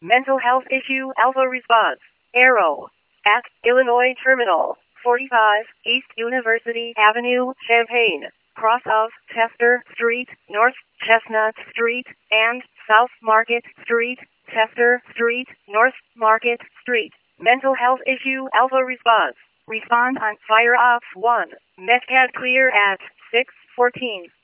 Mental health issue Alpha response. Arrow. At Illinois Terminal. 45 East University Avenue, Champaign. Cross of Chester Street, North Chestnut Street, and South Market Street, Chester Street, North Market Street. Mental health issue Alpha response. Respond on Fire Ops 1. Metcad clear at 6:14.